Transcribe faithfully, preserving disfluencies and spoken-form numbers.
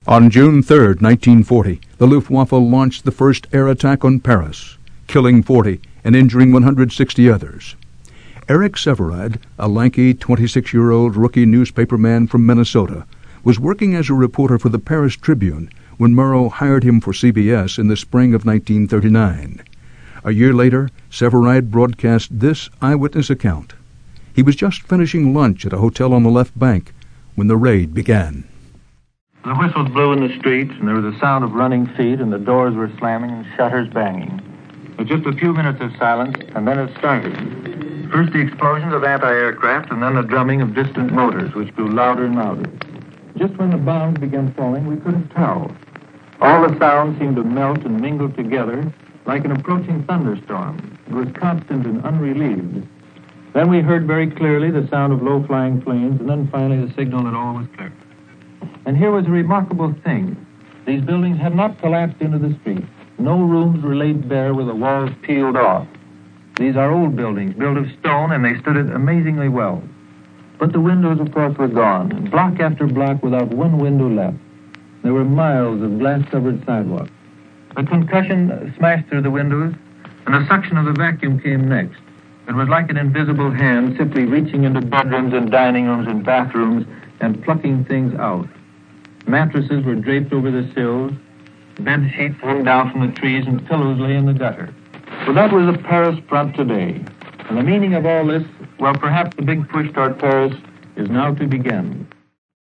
On June third, nineteen forty, the Luftwaffe launched the first air attack on Paris, killing forty and injuring one hundred sixty others. Eric Sevareid, a lanky twenty-six-year-old rookie newspaperman from Minnesota, was working as a reporter for the Paris Tribune when Murrow hired him for C B S in the spring of nineteen thirty-nine. A year later, Sevareid broadcast this eyewitness account. He was just finishing lunch at a hotel on the left bank when the raid began. The whistles blew in the streets, and there was a sound of running feet, and the doors were slamming and shutters banging. But just a few minutes of silence, and then it started. First the explosions of anti-aircraft, and then the drumming of distant motors, which grew louder and louder. Just when the bombs began falling, we couldn't tell. All the sounds seemed to melt and mingle together like an approaching thunderstorm. It was constant and unrelieved. Then we heard very clearly the sound of low-flying planes, and then finally the signal that all was clear. And here was a remarkable thing. These buildings had not collapsed into the street. No rooms were laid bare with the walls peeled off. These are old buildings, built of stone, and they stood it amazingly well. But the windows, of course, were gone, block after block without one window left. There were miles of glass-covered sidewalks. The concussion smashed through the windows, and the suction of the vacuum came next. It was like an invisible hand simply reaching into bedrooms and dining rooms and bathrooms and plucking things out. Mattresses were draped over the sills, bed sheets hung down from the trees, and pillows lay in the gutter. So that was the Paris front today. And the meaning of all this, well, perhaps the big push toward Paris is now to begin.